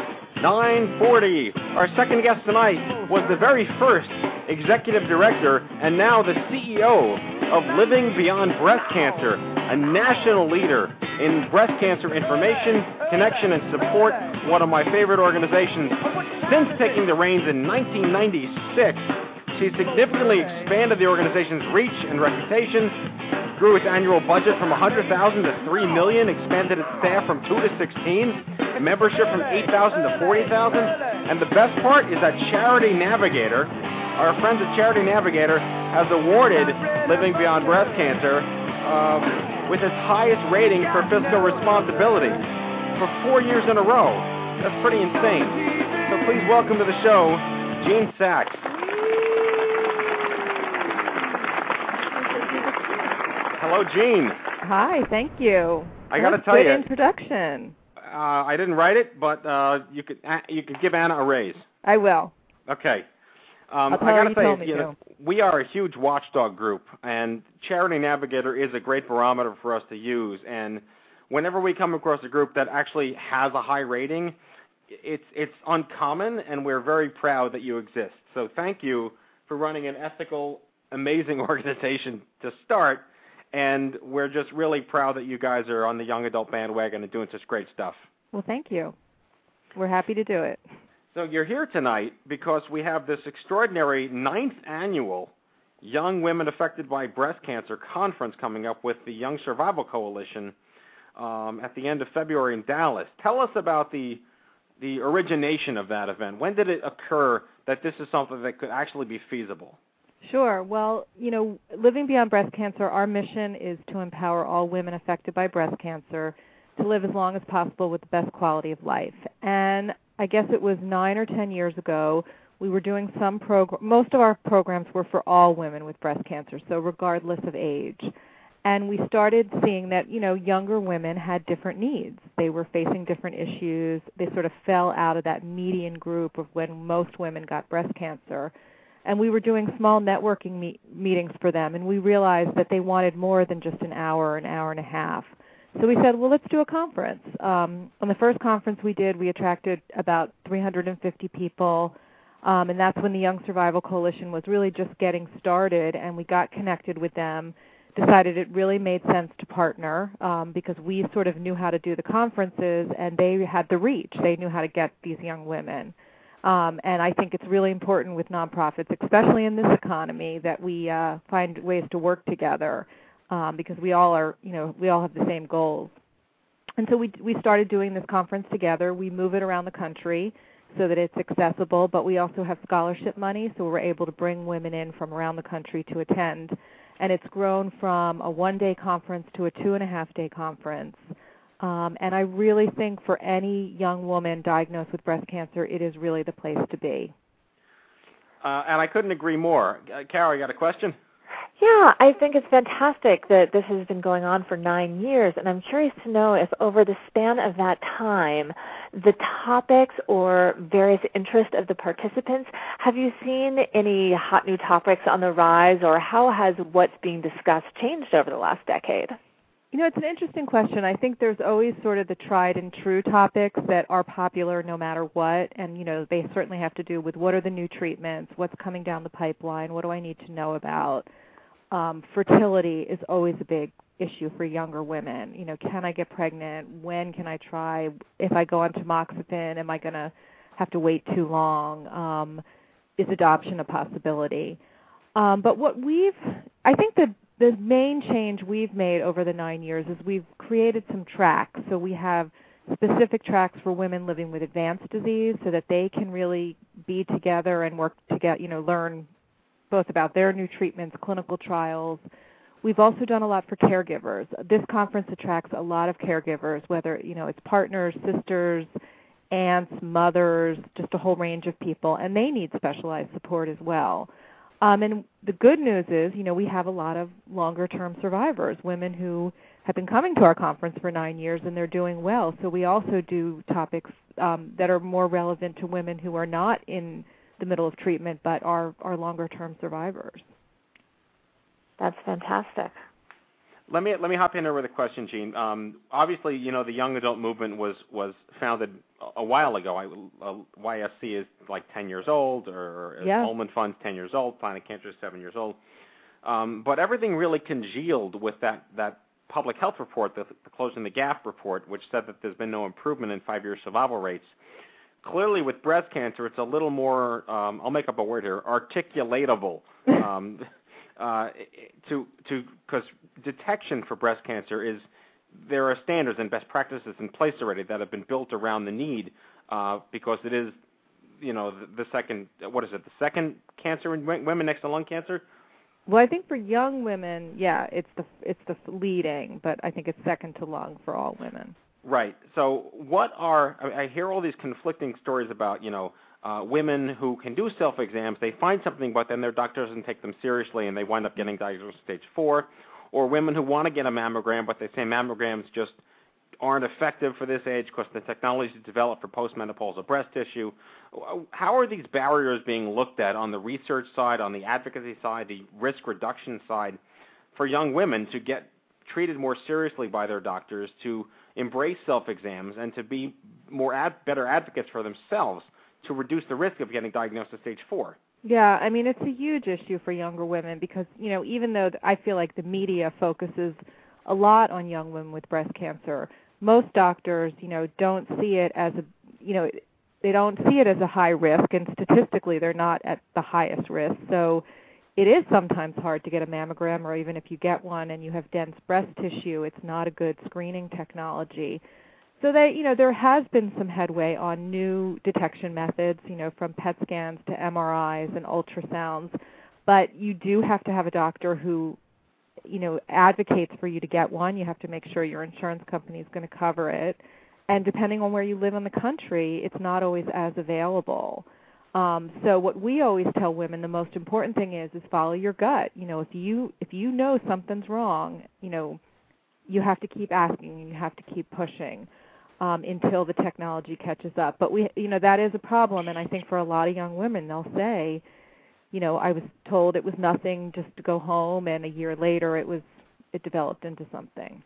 9:40. Our second guest tonight was the very first executive director and now the CEO of Living Beyond Breast Cancer, a national leader in breast cancer information, connection, and support, one of my favorite organizations. Since taking the reins in 1996, she significantly expanded the organization's reach and reputation, grew its annual budget from $100,000 to $3 million, expanded its staff from 2 to 16, membership from 8,000 to 40,000, and the best part is that Charity Navigator, our friends at Charity Navigator, has awarded Living Beyond Breast Cancer with its highest rating for fiscal responsibility for 4 years in a row. That's pretty insane. So please welcome to the show, Jean Sachs. Hello, Jean. Hi, thank you. I got to tell you, good introduction. I didn't write it, but you could give Anna a raise. I will. Okay. I got to say, you know, we are a huge watchdog group, and Charity Navigator is a great barometer for us to use. And whenever we come across a group that actually has a high rating, it's uncommon, and we're very proud that you exist. So thank you for running an ethical, amazing organization to start. And we're just really proud that you guys are on the young adult bandwagon and doing such great stuff. Well, thank you. We're happy to do it. So you're here tonight because we have this extraordinary 9th annual Young Women Affected by Breast Cancer conference coming up with the Young Survival Coalition at the end of February in Dallas. Tell us about the origination of that event. When did it occur that this is something that could actually be feasible? Sure. Well, you know, Living Beyond Breast Cancer, our mission is to empower all women affected by breast cancer to live as long as possible with the best quality of life. And I guess it was 9 or 10 years ago, we were doing some most of our programs were for all women with breast cancer, so regardless of age. And we started seeing that, you know, younger women had different needs. They were facing different issues. They sort of fell out of that median group of when most women got breast cancer. And we were doing small networking meetings for them, and we realized that they wanted more than just an hour and a half. So we said, well, let's do a conference. On the first conference we did, we attracted about 350 people, and that's when the Young Survival Coalition was really just getting started, and we got connected with them, decided it really made sense to partner because we sort of knew how to do the conferences, and they had the reach. They knew how to get these young women. And I think it's really important with nonprofits, especially in this economy, that we find ways to work together because we all are, you know, we all have the same goals. And so we started doing this conference together. We move it around the country so that it's accessible, but we also have scholarship money, so we're able to bring women in from around the country to attend. And it's grown from a one-day conference to a 2.5-day conference. And I really think for any young woman diagnosed with breast cancer, it is really the place to be. And I couldn't agree more. Carol, you got a question? Yeah, I think it's fantastic that this has been going on for 9 years, and I'm curious to know if over the span of that time, the topics or various interests of the participants, have you seen any hot new topics on the rise, or how has what's being discussed changed over the last decade? You know, it's an interesting question. I think there's always sort of the tried and true topics that are popular no matter what, and, you know, they certainly have to do with what are the new treatments, what's coming down the pipeline, what do I need to know about. Fertility is always a big issue for younger women. You know, can I get pregnant? When can I try? If I go on tamoxifen, am I going to have to wait too long? Is adoption a possibility? But I think the main change we've made over the 9 years is we've created some tracks. So we have specific tracks for women living with advanced disease so that they can really be together and work together, you know, learn both about their new treatments, clinical trials. We've also done a lot for caregivers. This conference attracts a lot of caregivers, whether, you know, it's partners, sisters, aunts, mothers, just a whole range of people, and they need specialized support as well. And the good news is, you know, we have a lot of longer-term survivors, women who have been coming to our conference for 9 years and they're doing well. So we also do topics that are more relevant to women who are not in the middle of treatment but are longer-term survivors. That's fantastic. Let me hop in there with a question, Gene. Obviously, the young adult movement was founded a while ago. YSC is like 10 years old, or Ulman Fund's 10 years old. Planet Cancer is 7 years old. But everything really congealed with that public health report, the Closing the Gap report, which said that there's been no improvement in 5-year survival rates. Clearly, with breast cancer, it's a little more, I'll make up a word here, articulatable. Because detection for breast cancer there are standards and best practices in place already that have been built around the need, because it is, the second, the second cancer in women next to lung cancer? Well, I think for young women, it's the leading, but I think it's second to lung for all women. Right. So I hear all these conflicting stories about, women who can do self-exams, they find something, but then their doctor doesn't take them seriously, and they wind up getting diagnosed stage 4. Or women who want to get a mammogram, but they say mammograms just aren't effective for this age because the technology is developed for postmenopausal breast tissue. How are these barriers being looked at on the research side, on the advocacy side, the risk reduction side, for young women to get treated more seriously by their doctors, to embrace self-exams, and to be better advocates for themselves to reduce the risk of getting diagnosed at stage 4? Yeah, I mean, it's a huge issue for younger women because, even though I feel like the media focuses a lot on young women with breast cancer, most doctors, don't see it as they don't see it as a high risk, and statistically they're not at the highest risk. So it is sometimes hard to get a mammogram, or even if you get one and you have dense breast tissue, it's not a good screening technology. So there has been some headway on new detection methods, from PET scans to MRIs and ultrasounds, but you do have to have a doctor who, advocates for you to get one. You have to make sure your insurance company is going to cover it, and depending on where you live in the country, it's not always as available. So what we always tell women, the most important thing is follow your gut. If you know something's wrong, you have to keep asking and you have to keep pushing. Until the technology catches up. But that is a problem, and I think for a lot of young women, they'll say, I was told it was nothing, just to go home, and a year later it developed into something.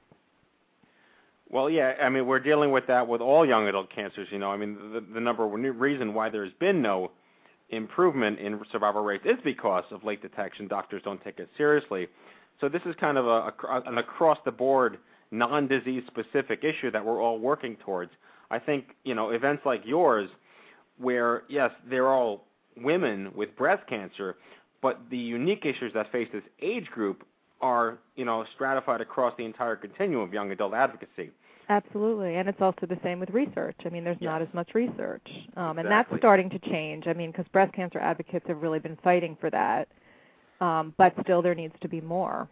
Well, yeah, I mean, we're dealing with that with all young adult cancers, I mean, the number one reason why there's been no improvement in survival rates is because of late detection. Doctors don't take it seriously. So this is kind of an across-the-board non-disease specific issue that we're all working towards. I think, events like yours where, yes, they're all women with breast cancer, but the unique issues that face this age group are, stratified across the entire continuum of young adult advocacy. Absolutely, and it's also the same with research. I mean, there's not as much research, Exactly. And that's starting to change. I mean, because breast cancer advocates have really been fighting for that, but still there needs to be more.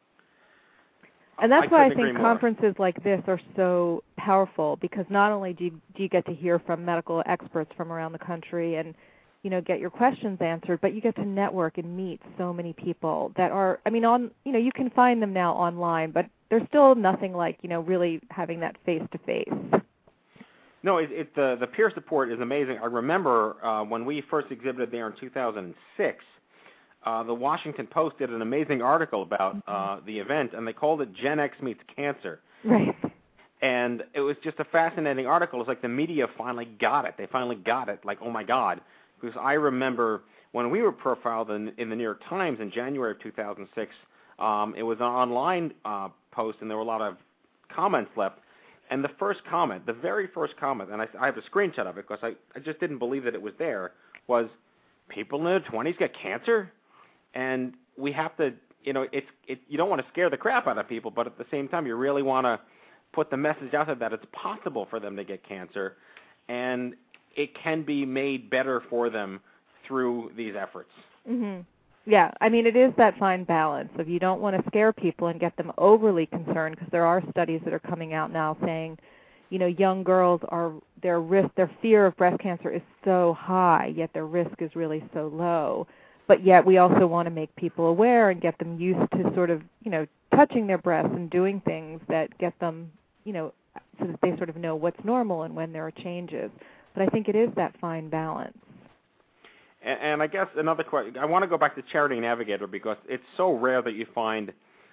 And that's why I think conferences like this are so powerful, because not only do you get to hear from medical experts from around the country and, get your questions answered, but you get to network and meet so many people that are, you can find them now online, but there's still nothing like, really having that face-to-face. No, the peer support is amazing. I remember when we first exhibited there in 2006, the Washington Post did an amazing article about the event, and they called it Gen X Meets Cancer. Right. And it was just a fascinating article. It's like the media finally got it. They finally got it, like, oh, my God. Because I remember when we were profiled in the New York Times in January of 2006, it was an online post, and there were a lot of comments left. And the very first comment, and I have a screenshot of it because I just didn't believe that it was there, was, people in their 20s get cancer? And we have to, you don't want to scare the crap out of people, but at the same time, you really want to put the message out there that it's possible for them to get cancer, and it can be made better for them through these efforts. Mm-hmm. Yeah, I mean, it is that fine balance of you don't want to scare people and get them overly concerned, because there are studies that are coming out now saying, young girls their fear of breast cancer is so high, yet their risk is really so low. But yet we also want to make people aware and get them used to sort of, touching their breasts and doing things that get them, so that they sort of know what's normal and when there are changes. But I think it is that fine balance. And I guess another question, I want to go back to Charity Navigator, because it's so rare that you find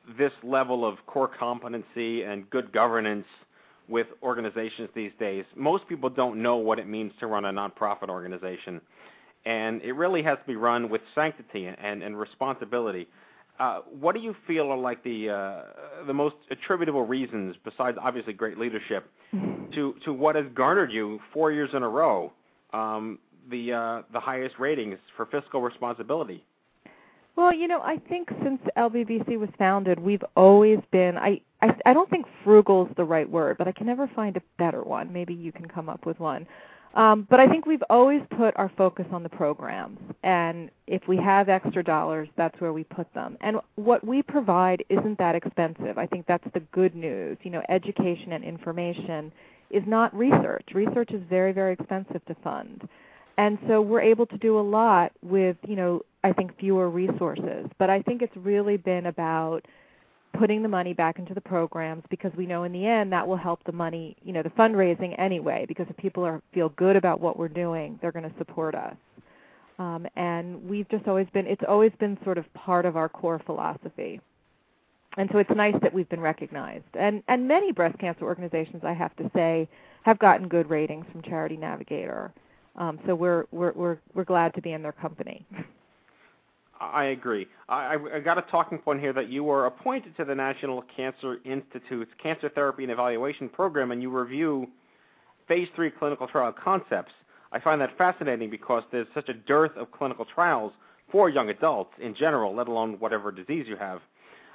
this level of core competency and good governance with organizations these days. Most people don't know what it means to run a nonprofit organization, and it really has to be run with sanctity and responsibility. What do you feel are like the most attributable reasons, besides obviously great leadership, to what has garnered you 4 years in a row the highest ratings for fiscal responsibility? Well, I think since LBBC was founded, we've always been, I don't think frugal is the right word, but I can never find a better one. Maybe you can come up with one. But I think we've always put our focus on the programs. And if we have extra dollars, that's where we put them. And what we provide isn't that expensive. I think that's the good news. Education and information is not research. Research is very, very expensive to fund. And so we're able to do a lot with, I think fewer resources. But I think it's really been about putting the money back into the programs, because we know in the end that will help the money, the fundraising anyway, because if people feel good about what we're doing, they're going to support us. And we've just it's always been sort of part of our core philosophy. And so it's nice that we've been recognized. And many breast cancer organizations, I have to say, have gotten good ratings from Charity Navigator. So we're glad to be in their company. I agree. I got a talking point here that you were appointed to the National Cancer Institute's Cancer Therapy and Evaluation Program, and you review Phase 3 clinical trial concepts. I find that fascinating because there's such a dearth of clinical trials for young adults in general, let alone whatever disease you have.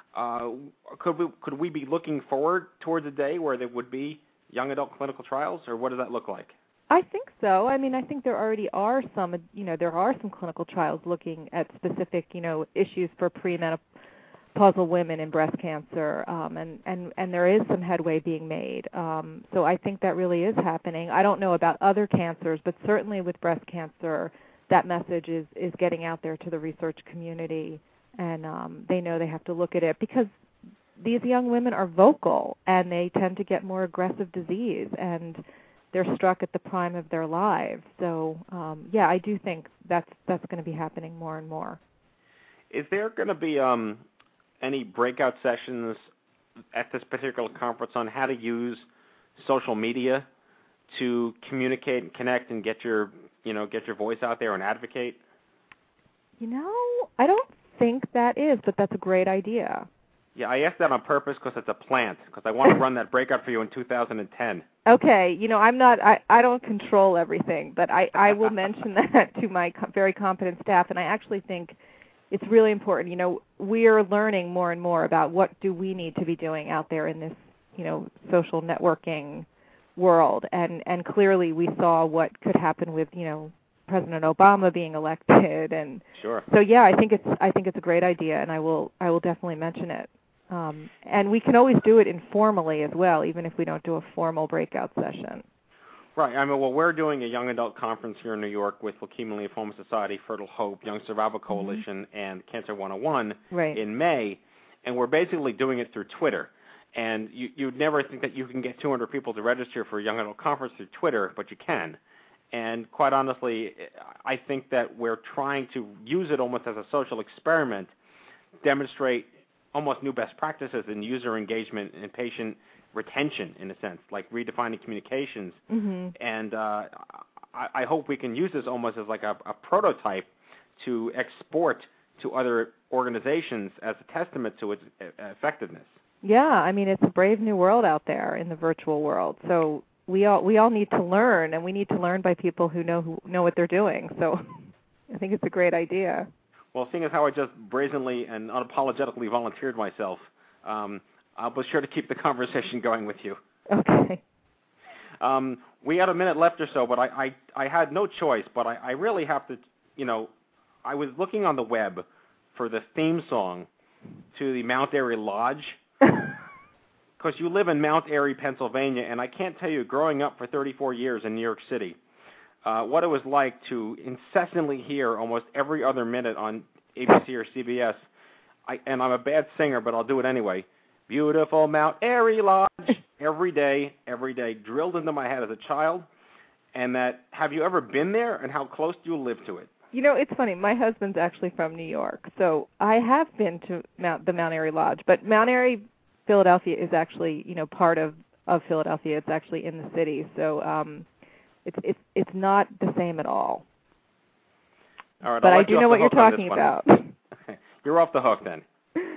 Could we be looking forward towards a day where there would be young adult clinical trials, or what does that look like? I think so. I mean, I think there already are some, there are some clinical trials looking at specific, issues for premenopausal women in breast cancer, and there is some headway being made. So I think that really is happening. I don't know about other cancers, but certainly with breast cancer, that message is getting out there to the research community, and they know they have to look at it because these young women are vocal, and they tend to get more aggressive disease, and they're struck at the prime of their lives. So, I do think that's going to be happening more and more. Is there going to be any breakout sessions at this particular conference on how to use social media to communicate and connect and get your voice out there and advocate? I don't think that is, but that's a great idea. Yeah, I asked that on purpose because it's a plant, because I want to run that breakout for you in 2010. Okay, I don't control everything, but I will mention that to my very competent staff, and I actually think it's really important. We are learning more and more about what do we need to be doing out there in this, social networking world, and clearly we saw what could happen with, President Obama being elected, and sure. So I think it's a great idea, and I will definitely mention it. And we can always do it informally as well, even if we don't do a formal breakout session. Right. We're doing a young adult conference here in New York with Leukemia and Lymphoma Society, Fertile Hope, Young Survival Coalition, and Cancer 101 in May, and we're basically doing it through Twitter. And you'd never think that you can get 200 people to register for a young adult conference through Twitter, but you can. And quite honestly, I think that we're trying to use it almost as a social experiment, demonstrate almost new best practices in user engagement and patient retention, in a sense, like redefining communications. Mm-hmm. And I hope we can use this almost as like a prototype to export to other organizations as a testament to its effectiveness. Yeah, it's a brave new world out there in the virtual world. So we all need to learn, and we need to learn by people who know what they're doing. So I think it's a great idea. Well, seeing as how I just brazenly and unapologetically volunteered myself, I'll be sure to keep the conversation going with you. Okay. We had a minute left or so, but I had no choice. But I really have to, I was looking on the web for the theme song to the Mount Airy Lodge, because you live in Mount Airy, Pennsylvania, and I can't tell you, growing up for 34 years in New York City, what it was like to incessantly hear almost every other minute on ABC or CBS, and I'm a bad singer, but I'll do it anyway, beautiful Mount Airy Lodge, every day, drilled into my head as a child. And that, have you ever been there, and how close do you live to it? It's funny. My husband's actually from New York, so I have been to the Mount Airy Lodge. But Mount Airy, Philadelphia, is actually part of Philadelphia. It's actually in the city, so it's not the same at all. All right, but I do know what you're talking about. You're off the hook then.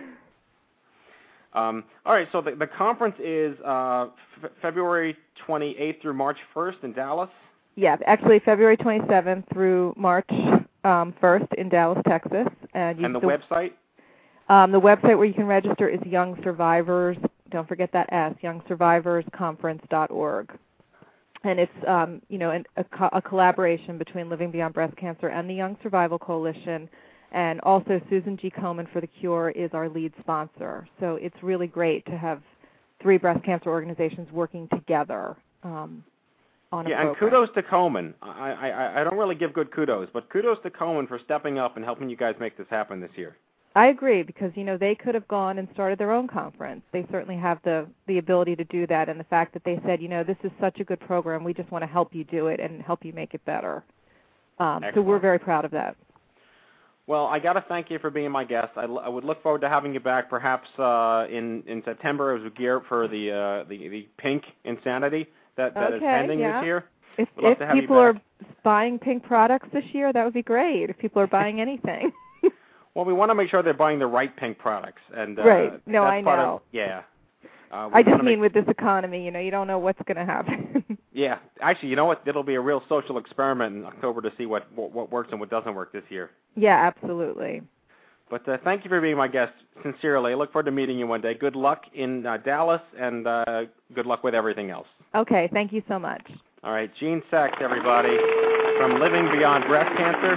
All right, so the conference is February 28th through March 1st in Dallas? Yeah, actually February 27th through March 1st in Dallas, Texas. And the website? The website where you can register is Young Survivors. Don't forget that S, youngsurvivorsconference.org. And it's a collaboration between Living Beyond Breast Cancer and the Young Survival Coalition. And also Susan G. Komen for the Cure is our lead sponsor. So it's really great to have 3 breast cancer organizations working together on a program. And kudos to Komen. I don't really give good kudos, but kudos to Komen for stepping up and helping you guys make this happen this year. I agree, because they could have gone and started their own conference. They certainly have the ability to do that, and the fact that they said, this is such a good program, we just want to help you do it and help you make it better. So we're very proud of that. Well, I got to thank you for being my guest. I would look forward to having you back, perhaps in September, as we gear up for the Pink Insanity that is pending this year. If people are buying Pink products this year, that would be great. If people are buying anything. Well, we want to make sure they're buying the right Pink products, and right. No, I know. I just mean with this economy, you don't know what's going to happen. Yeah, actually, you know what? It'll be a real social experiment in October to see what works and what doesn't work this year. Yeah, absolutely. But thank you for being my guest, sincerely. I look forward to meeting you one day. Good luck in Dallas, and good luck with everything else. Okay, thank you so much. All right, Gene Sachs, everybody, from Living Beyond Breast Cancer.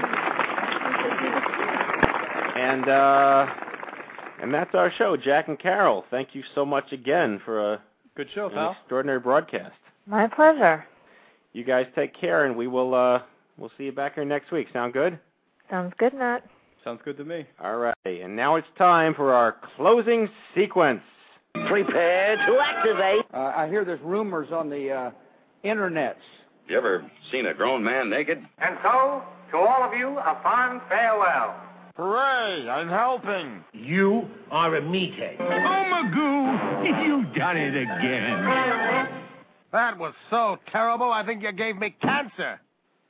And that's our show, Jack and Carol. Thank you so much again for a good show, pal. Extraordinary broadcast. My pleasure. You guys take care, and we'll see you back here next week. Sound good? Sounds good, Matt. Sounds good to me. All right, and now it's time for our closing sequence. Prepare to activate. I hear there's rumors on the internets. You ever seen a grown man naked? And so, to all of you, a fond farewell. Hooray, I'm helping. You are a meathead. Oh, Magoo, you've done it again. That was so terrible, I think you gave me cancer.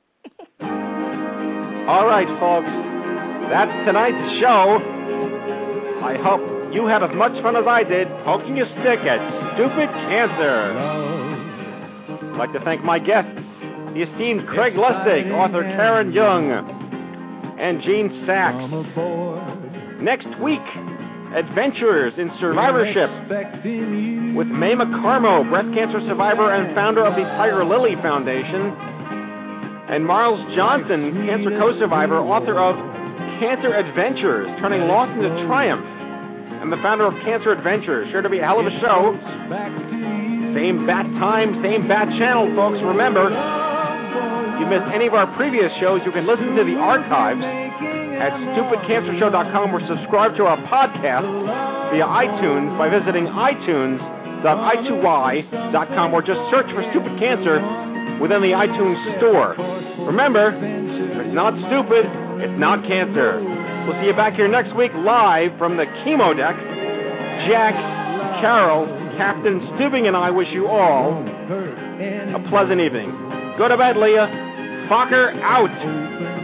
All right, folks, that's tonight's show. I hope you had as much fun as I did poking a stick at stupid cancer. I'd like to thank my guests, the esteemed Craig Lustig, author Karen Jung, and Gene Sachs. Next week, Adventures in Survivorship with Mae McCarmo, breast cancer survivor and founder of the Tiger Lily Foundation, and Marles Johnson, cancer co-survivor, author of Cancer Adventures, Turning Loss into Triumph, and the founder of Cancer Adventures. Sure to be a hell of a show. Same bat time, same bat channel, folks. Remember, if you missed any of our previous shows, you can listen to the archives at stupidcancershow.com or subscribe to our podcast via iTunes by visiting itunes.i2y.com or just search for Stupid Cancer within the iTunes store. Remember, if it's not stupid, it's not cancer. We'll see you back here next week live from the chemo deck. Jack, Carol, Captain Stubing, and I wish you all a pleasant evening. Go to bed, Leah. Fokker out.